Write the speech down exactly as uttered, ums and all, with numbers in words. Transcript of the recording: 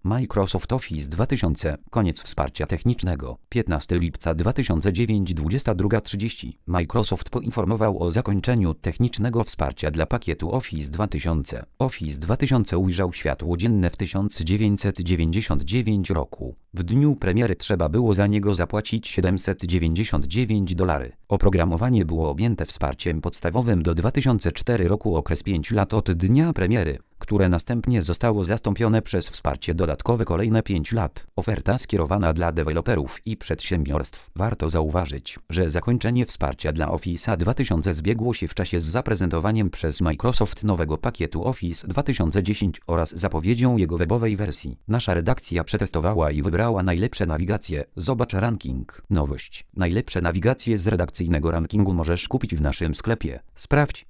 Microsoft Office dwa tysiące. Koniec wsparcia technicznego. piętnastego lipca dwa tysiące dziewięć, dwudziesta druga trzydzieści. Microsoft poinformował o zakończeniu technicznego wsparcia dla pakietu Office dwa tysiące. Office dwa tysiące ujrzał światło dzienne w tysiąc dziewięćset dziewięćdziesiątym dziewiątym roku. W dniu premiery trzeba było za niego zapłacić siedemset dziewięćdziesiąt dziewięć dolarów. Oprogramowanie było objęte wsparciem podstawowym do dwa tysiące czwartego roku, okres pięć lat od dnia premiery, które następnie zostało zastąpione przez wsparcie dodatkowe kolejne pięć lat. Oferta skierowana dla deweloperów i przedsiębiorstw. Warto zauważyć, że zakończenie wsparcia dla Office dwa tysiące zbiegło się w czasie z zaprezentowaniem przez Microsoft nowego pakietu Office dwa tysiące dziesięć oraz zapowiedzią jego webowej wersji. Nasza redakcja przetestowała i wybrała najlepsze nawigacje. Zobacz ranking. Nowość. Najlepsze nawigacje z redakcyjnego rankingu możesz kupić w naszym sklepie. Sprawdź,